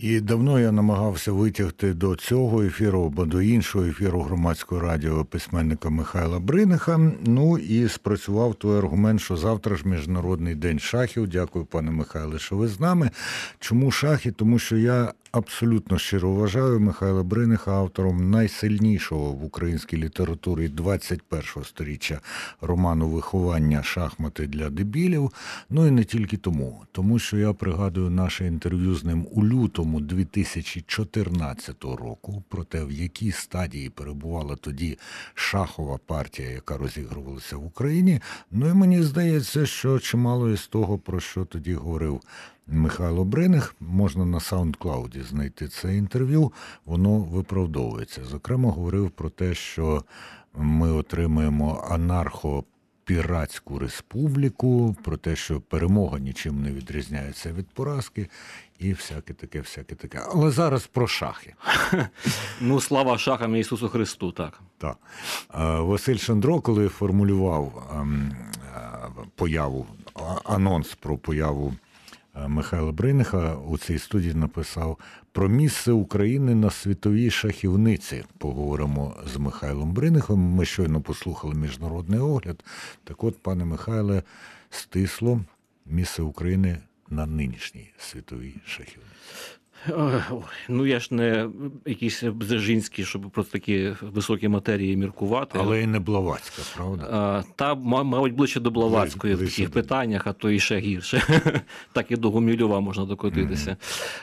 І давно я намагався витягти до цього ефіру або до іншого ефіру громадського радіо письменника Михайла Бриниха. Ну і спрацював той аргумент, що завтра ж Міжнародний день шахів. Дякую, пане Михайле, що ви з нами. Чому шахи? Тому що я абсолютно щиро вважаю Михайла Бриниха автором найсильнішого в українській літературі 21-го сторіччя роману «Виховання. Шахмати для дебілів». Ну і не тільки тому. Тому що я пригадую наше інтерв'ю з ним у лютому 2014 року про те, в якій стадії перебувала тоді шахова партія, яка розігрувалася в Україні. Ну і мені здається, що чимало із того, про що тоді говорив Михайло Бриних, можна на SoundCloud знайти це інтерв'ю, воно виправдовується. Зокрема, говорив про те, що ми отримаємо анархо-піратську республіку, про те, що перемога нічим не відрізняється від поразки, і всяке таке. Але зараз про шахи. Ну, слава шахам і Ісусу Христу, так. Так. Василь Шандро, коли формулював анонс про появу Михайла Бриниха, у цій студії написав: про місце України на світовій шахівниці. Поговоримо з Михайлом Бринихом. Ми щойно послухали міжнародний огляд. Так от, пане Михайле, стисло місце України на нинішній світовій шахівниці. Ну, я ж не якийсь Бзежинський, щоб про такі високі матерії міркувати. Але і не Блаватська, правда? Та, мабуть, ближче до Блаватської в таких питаннях, а то і ще гірше. Так і до Гумільова можна докотитися.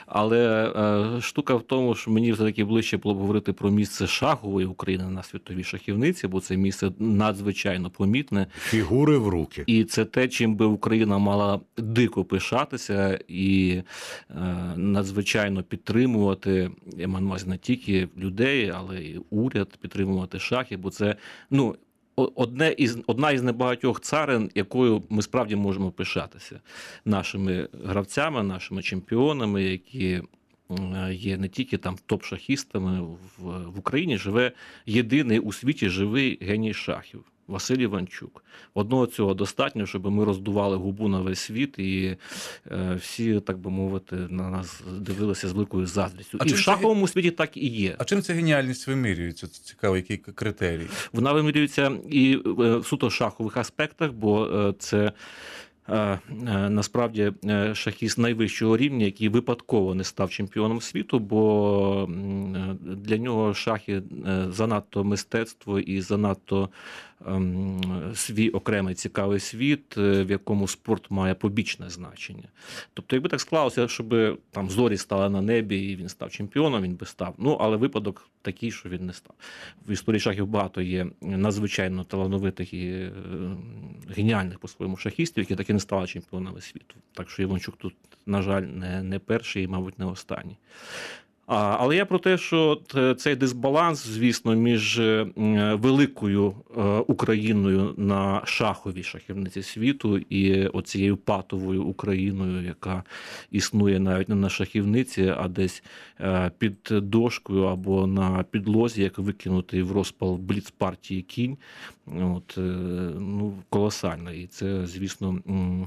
Але штука в тому, що мені все-таки ближче було б говорити про місце шахової України на світовій шахівниці, бо це місце надзвичайно помітне. Фігури в руки. І це те, чим би Україна мала дико пишатися і надзвичайно підтримувати, я маю на увазі не тільки людей, але й уряд, підтримувати шахи, бо це, ну, одна із небагатьох царин, якою ми справді можемо пишатися. Нашими гравцями, нашими чемпіонами, які є не тільки там топ-шахістами. В Україні живе єдиний у світі живий геній шахів. Василь Іванчук. Одного цього достатньо, щоб ми роздували губу на весь світ, і всі, так би мовити, на нас дивилися з великою заздрістю. І в шаховому світі так і є. А чим ця геніальність вимірюється? Цікаво, який критерій? Вона вимірюється і в суто шахових аспектах, бо це насправді шахіст найвищого рівня, який випадково не став чемпіоном світу, бо для нього шахи занадто мистецтво і занадто свій окремий цікавий світ, в якому спорт має побічне значення. Тобто, якби так склалося, щоб там зорі стали на небі і він став чемпіоном, він би став. Ну, але випадок такий, що він не став. В історії шахів багато є надзвичайно талановитих і геніальних по-своєму шахістів, які так і не стали чемпіонами світу. Так що Іванчук тут, на жаль, не перший і, мабуть, не останній. Але я про те, що цей дисбаланс, звісно, між великою Україною на шаховій шахівниці світу і оцією патовою Україною, яка існує навіть не на шахівниці, а десь під дошкою або на підлозі, як викинутий в розпал бліц-партії кінь, ну, колосально. І це, звісно,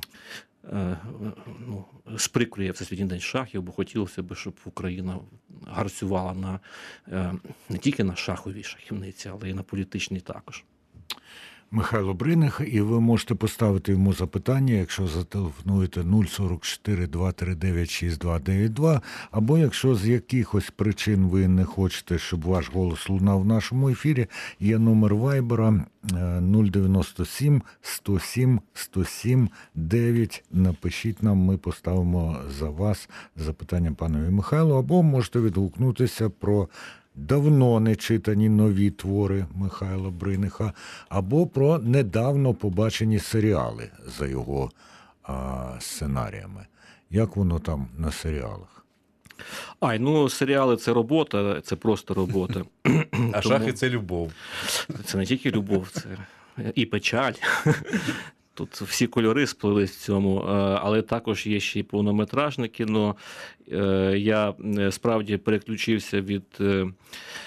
сприкрує Всесвітній день шахів, бо хотілося б, щоб Україна гарцювала не тільки на шаховій шахівниці, але й на політичній також. Михайло Бриних, і ви можете поставити йому запитання, якщо зателефонуєте 044 239 6292, або якщо з якихось причин ви не хочете, щоб ваш голос лунав в нашому ефірі, є номер Вайбера 097 107 107 9. Напишіть нам, ми поставимо за вас запитання панові Михайлу, або можете відгукнутися про давно не читані нові твори Михайла Бриниха, або про недавно побачені серіали за його сценаріями. Як воно там на серіалах? Ну, серіали – це робота, це просто робота. А шахи – це любов. Це не тільки любов, це і печаль. Тут всі кольори сплились в цьому, але також є ще й повнометражне кіно. Я справді переключився від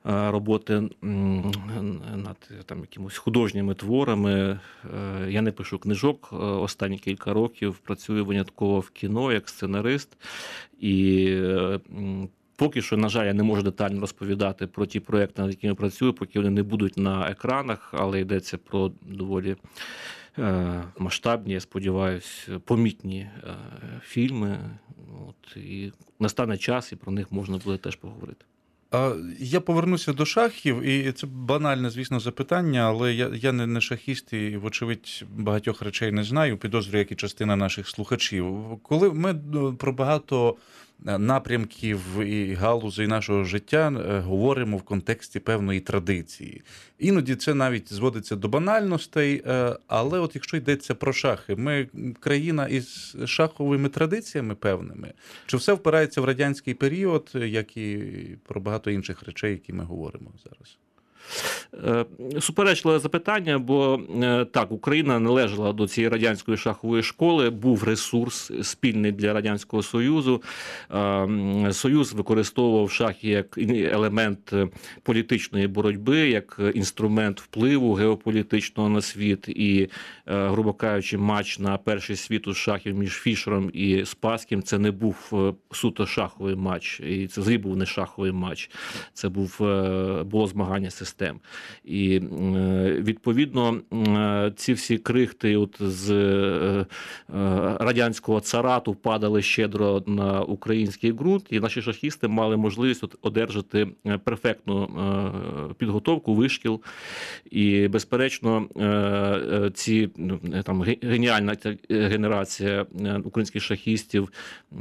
роботи над там якимось художніми творами. Я не пишу книжок останні кілька років, працюю винятково в кіно як сценарист. І поки що, на жаль, я не можу детально розповідати про ті проекти, над якими працюю, поки вони не будуть на екранах, але йдеться про доволі масштабні, я сподіваюся, помітні фільми. От, і настане час, і про них можна буде теж поговорити. Я повернуся до шахів, і це банальне, звісно, запитання, але я не шахіст і, вочевидь, багатьох речей не знаю, підозрюю, як і частина наших слухачів. Коли ми про багато напрямків і галузей нашого життя говоримо в контексті певної традиції. Іноді це навіть зводиться до банальностей, але от якщо йдеться про шахи, ми країна із шаховими традиціями певними, чи все впирається в радянський період, як і про багато інших речей, які ми говоримо зараз? Суперечливе запитання, бо так, Україна належала до цієї радянської шахової школи, був ресурс спільний для Радянського Союзу. Союз використовував шахи як елемент політичної боротьби, як інструмент впливу геополітичного на світ. І, грубо кажучи, матч на перший світу шахів між Фішером і Спасским – це не був суто шаховий матч, і це взагалі був не шаховий матч. Це було змагання систем. І, відповідно, ці всі крихти от з радянського царату падали щедро на український ґрунт, і наші шахісти мали можливість одержати перфектну підготовку, вишкіл. І, безперечно, ці там геніальна генерація українських шахістів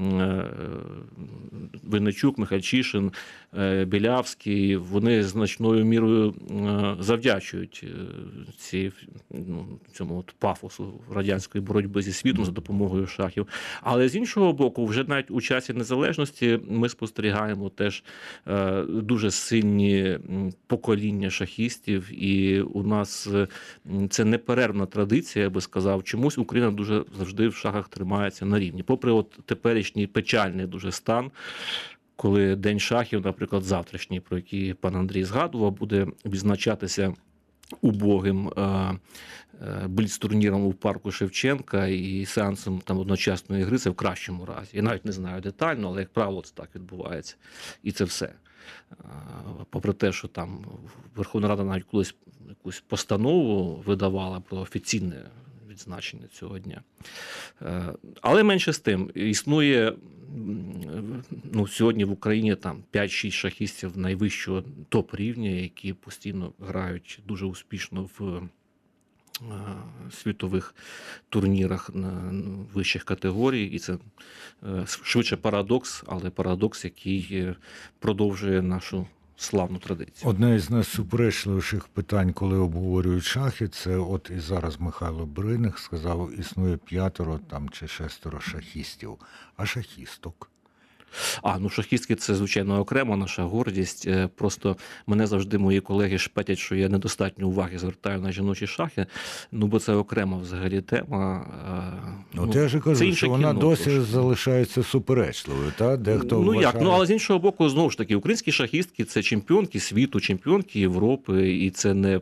Винничук, Михальчишин, Білявський, вони значною мірою завдячують цьому пафосу радянської боротьби зі світом за допомогою шахів. Але з іншого боку, вже навіть у часі незалежності ми спостерігаємо теж дуже сильні покоління шахістів, і у нас це неперервна традиція, я би сказав. Чомусь Україна дуже завжди в шахах тримається на рівні. Попри от теперішній печальний дуже стан, коли День шахів, наприклад, завтрашній, про який пан Андрій згадував, буде відзначатися убогим бліц-турніром у парку Шевченка і сеансом там одночасної гри, це в кращому разі. Я навіть не знаю детально, але, як правило, це так відбувається. І це все. Попри те, що там Верховна Рада навіть колись якусь постанову видавала про офіційне відзначення цього дня. Але менше з тим, існує сьогодні в Україні там 5-6 шахістів найвищого топ-рівня, які постійно грають дуже успішно в світових турнірах вищих категорій. І це швидше парадокс, але парадокс, який продовжує нашу славну традицію. Одне із найсуперечливіших питань, коли обговорюють шахи, це от і зараз Михайло Бриних сказав, існує 5 там чи 6 шахістів, а шахісток. Шахістки – це, звичайно, окрема наша гордість. Просто мене завжди мої колеги шпетять, що я недостатньо уваги звертаю на жіночі шахи, бо це окрема взагалі тема. Я ж кажу, що вона досі залишається суперечливою, та? Дехто вважає... але з іншого боку, знову ж таки, українські шахістки – це чемпіонки світу, чемпіонки Європи, і це не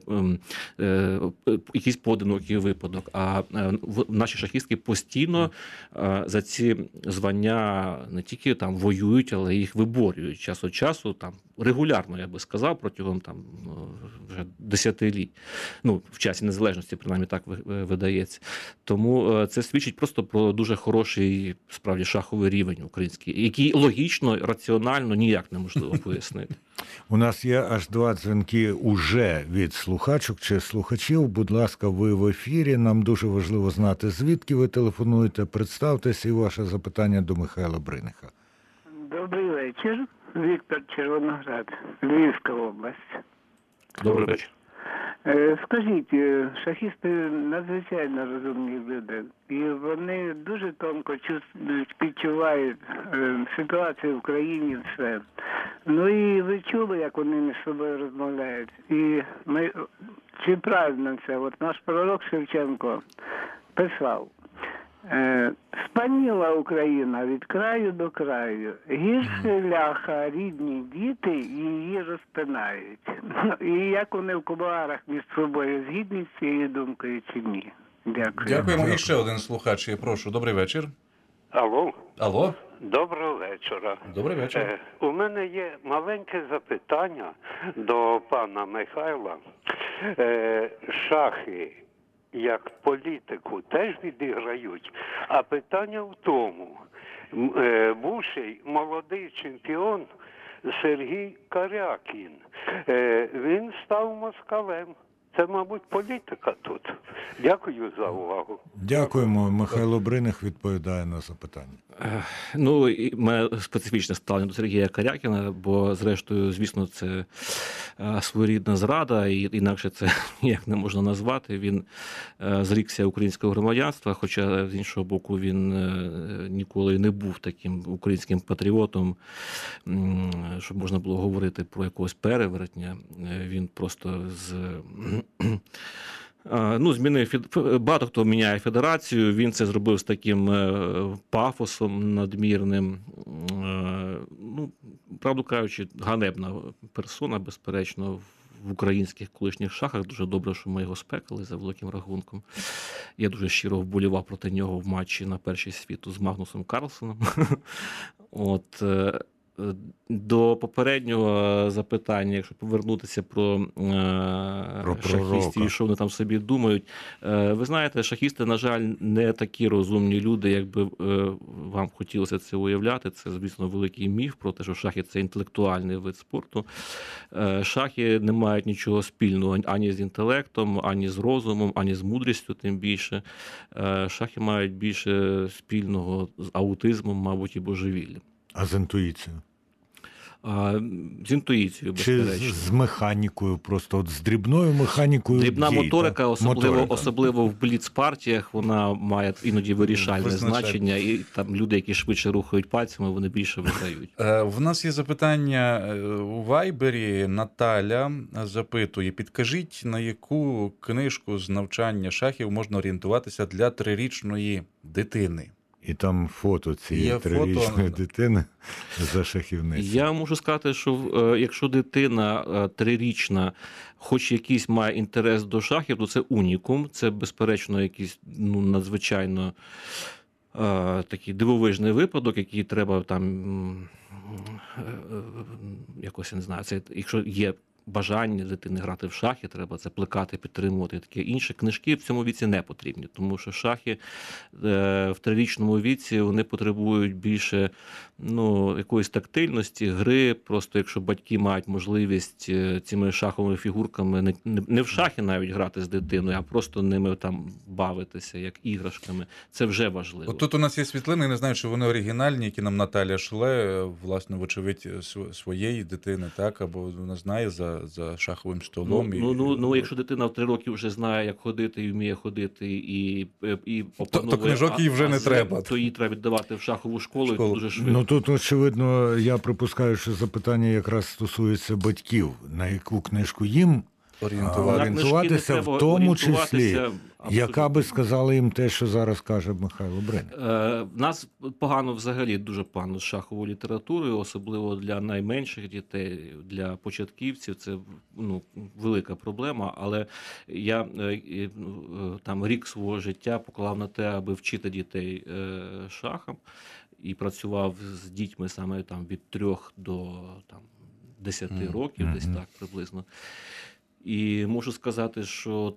якийсь поодинокий випадок. А наші шахістки постійно за ці звання не тільки там воюють, але їх виборюють час від часу, там регулярно, я би сказав, протягом там вже десятиліть. В часі незалежності, принаймні так видається. Тому це свідчить просто про дуже хороший, справді, шаховий рівень український, який логічно, раціонально ніяк неможливо пояснити. У нас є аж 2 дзвінки уже від слухачок чи слухачів. Будь ласка, ви в ефірі. Нам дуже важливо знати, звідки ви телефонуєте. Представтеся і ваше запитання до Михайла Бриниха. Добрий вечір. Віктор, Червоноград, Львівська область. Добрий вечір. Скажіть, шахісти надзвичайно розумні люди, і вони дуже тонко відчувають ситуацію в країні, все. І ви чули, як вони між собою розмовляють. І чи правильно це? От наш пророк Шевченко писав: Спаніла Україна від краю до краю. Гірше ляха, рідні діти її розпинають. І як вони в кулуарах між собою згідні з цією думкою чи ні? Дякую. Дякуємо. І ще один слухач. Я прошу. Добрий вечір. Алло, Алло. доброго вечора. Добрий вечір. У мене є маленьке запитання до пана Михайла. Шахи як політику теж відіграють, а питання в тому, бувший молодий чемпіон Сергій Карякін, він став москалем. Це, мабуть, політика тут. Дякую за увагу. Дякуємо. Михайло Бриних відповідає на запитання. Ну, і мене специфічне ставлення до Сергія Карякіна, бо, зрештою, звісно, це своєрідна зрада, і інакше це ніяк не можна назвати. Він зрікся українського громадянства, хоча, з іншого боку, він ніколи не був таким українським патріотом, щоб можна було говорити про якогось перевертня. Він просто змінив. Багато хто міняє федерацію, він це зробив з таким пафосом надмірним. Правду кажучи, ганебна персона, безперечно, в українських колишніх шахах. Дуже добре, що ми його спекали за великим рахунком. Я дуже щиро вболівав проти нього в матчі на перший світу з Магнусом Карлсеном. До попереднього запитання, якщо повернутися про шахістів і що вони там собі думають. Ви знаєте, шахісти, на жаль, не такі розумні люди, як би вам хотілося це уявляти. Це, звісно, великий міф про те, що шахи – це інтелектуальний вид спорту. Шахи не мають нічого спільного ані з інтелектом, ані з розумом, ані з мудрістю, тим більше. Шахи мають більше спільного з аутизмом, мабуть, і божевіллям. А з інтуїцією? З інтуїцією, Чи безперечно. з механікою, просто от з дрібною механікою? Дрібна дій, моторика, Моторика. особливо в бліц-партіях, вона має іноді вирішальне значення, і там люди, які швидше рухають пальцями, вони більше виграють. В нас є запитання у Вайбері. Наталя запитує, підкажіть, на яку книжку з навчання шахів можна орієнтуватися для 3-річної дитини? І там фото цієї 3-річної дитини за шахівницею. Я можу сказати, що якщо дитина 3-річна, хоч якийсь має інтерес до шахів, то це унікум. Це, безперечно, якийсь надзвичайно такий дивовижний випадок, який треба там якось, я не знаю, це, якщо є бажання дитини грати в шахи, треба це плекати, підтримувати і таке інше. Книжки в цьому віці не потрібні, тому що шахи в 3-річному віці вони потребують більше якоїсь тактильності, гри. Просто якщо батьки мають можливість цими шаховими фігурками не в шахи навіть грати з дитиною, а просто ними там бавитися, як іграшками, це вже важливо. От тут у нас є світлини, не знаю, чи вони оригінальні, які нам Наталя шле, власне, вочевидь, своєї дитини, так, або вона знає за шаховим столом. Якщо дитина в 3 роки вже знає, як ходити, і вміє ходити, і опановує, то книжок їй вже не треба. То її треба віддавати в шахову школу. Дуже швидко. Тут, очевидно, я припускаю, що запитання якраз стосується батьків. На яку книжку їм орієнтуватися, в тому числі, яка би сказала їм те, що зараз каже Михайло Бриних? В нас погано взагалі, дуже погано з шаховою літературою, особливо для найменших дітей, для початківців. Це велика проблема, але я там рік свого життя поклав на те, аби вчити дітей шахам, і працював з дітьми саме там від 3 до 10 років, десь так приблизно. І можу сказати, що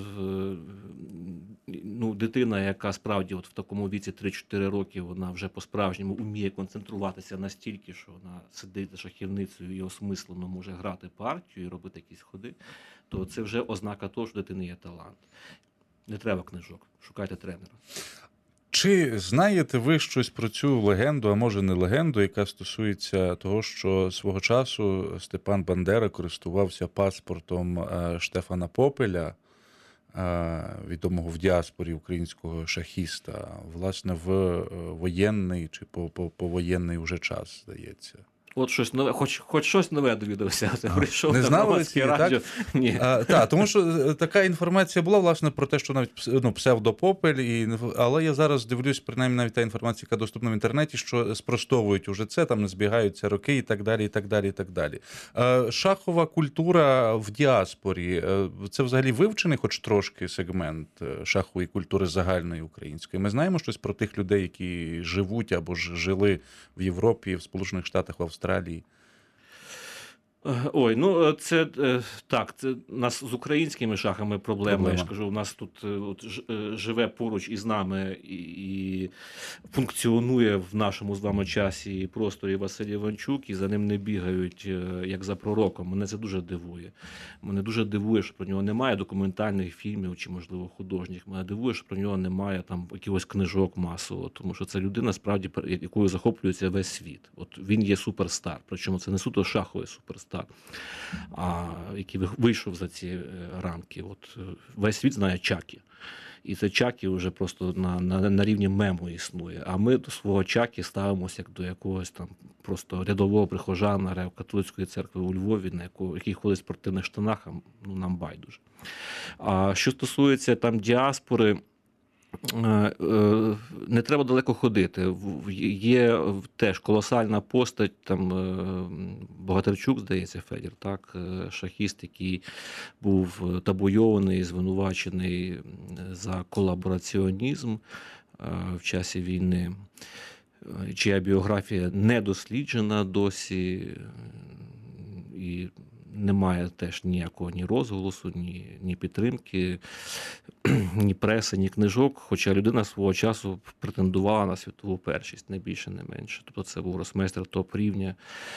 дитина, яка справді в такому віці 3-4 роки, вона вже по-справжньому вміє концентруватися настільки, що вона сидить за шахівницею і осмислено може грати партію і робити якісь ходи, то це вже ознака того, що в дитини є талант. Не треба книжок, шукайте тренера. Чи знаєте ви щось про цю легенду, а може не легенду, яка стосується того, що свого часу Степан Бандера користувався паспортом Штефана Попеля, відомого в діаспорі українського шахіста, власне, в воєнний чи повоєнний уже час, здається? От щось нове, хоч щось нове довідався. Прийшов Не на знав Громадське Олексій, радіо. Ні. Так, тому що така інформація була, власне, про те, що навіть псевдопопель, але я зараз дивлюсь, принаймні навіть та інформація, яка доступна в інтернеті, що спростовують уже це, там не збігаються роки і так далі, і так далі, і так далі. Шахова культура в діаспорі, це взагалі вивчений хоч трошки сегмент шахової культури загальної української? Ми знаємо щось про тих людей, які живуть або ж жили в Європі, в Сполучених Штатах, в Австралії? Ой, ну це так, це у нас з українськими шахами проблема. Я ж кажу, у нас тут живе поруч із нами і функціонує в нашому з вами часі і просторі Василь Іванчук, і за ним не бігають як за пророком. Мене це дуже дивує. Мене дуже дивує, що про нього немає документальних фільмів чи, можливо, художніх. Мене дивує, що про нього немає там якихось книжок масово, тому що це людина, справді, якою захоплюється весь світ. От він є суперстар, причому це не суто шаховий суперстар, який вийшов за ці рамки. От весь світ знає Чакі. І це Чакі вже просто на рівні мему існує. А ми до свого Чакі ставимося як до якогось там просто рядового прихожана Греко-католицької церкви у Львові, який ходить в спортивних штанах, нам байдуже. А що стосується там діаспори, не треба далеко ходити. Є теж колосальна постать, там Богатирчук, здається, Федір, так, шахіст, який був табуйований, звинувачений за колабораціонізм в часі війни, чия біографія не досліджена досі, і немає теж ніякого ні розголосу, ні підтримки, ні преси, ні книжок, хоча людина свого часу претендувала на світову першість, не більше, не менше. Тобто це був гросмейстер топ-рівня.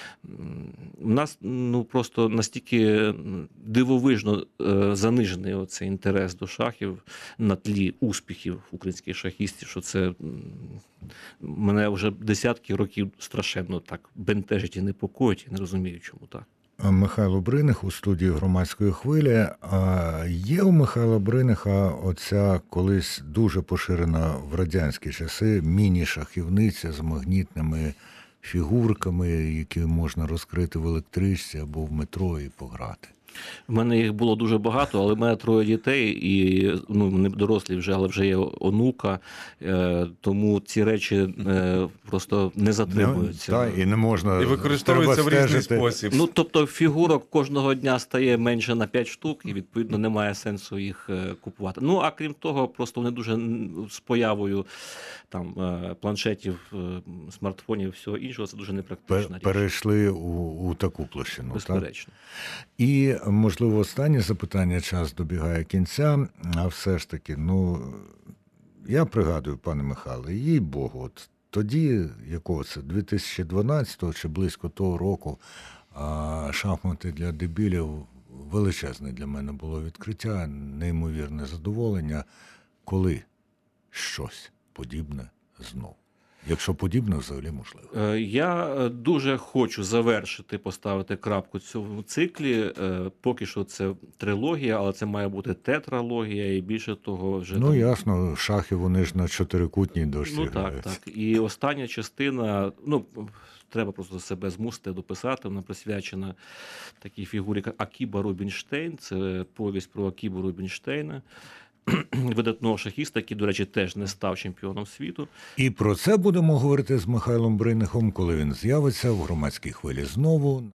У нас просто настільки дивовижно занижений оцей інтерес до шахів на тлі успіхів українських шахістів, що це мене вже десятки років страшенно так бентежить і непокоїть, і не розумію, чому так. Михайло Бриних у студії «Громадської хвилі». Є у Михайла Бриниха оця колись дуже поширена в радянські часи міні-шахівниця з магнітними фігурками, які можна розкрити в електричці або в метро і пограти? В мене їх було дуже багато, але в мене 3 дітей, і вони дорослі вже, але вже є онука, тому ці речі просто не затримуються. Так, і не можна. І використовуються в різний спосіб. Тобто фігурок кожного дня стає менше на 5 штук, і відповідно немає сенсу їх купувати. А крім того, просто вони дуже з появою там планшетів, смартфонів і всього іншого, це дуже непрактично. Перейшли у таку площину. Безперечно. Так? І, можливо, останнє запитання, час добігає кінця, а все ж таки, я пригадую, пане Михайле, їй Богу, от тоді, якого це, 2012-го чи близько того року, шахмати для дебілів величезне для мене було відкриття, неймовірне задоволення, коли щось подібне знов. Якщо подібне, взагалі можливо. Я дуже хочу поставити крапку в цьому циклі. Поки що це трилогія, але це має бути тетралогія, і більше того вже... Ясно, шахи, вони ж на чотирикутній дошці граються. Так. І остання частина, треба просто себе змусити дописати, вона присвячена такій фігурі, як Акіба Рубінштейн. Це повість про Акібу Рубінштейна, видатного шахіста, який, до речі, теж не став чемпіоном світу. І про це будемо говорити з Михайлом Бринихом, коли він з'явиться в «Громадській хвилі» знову.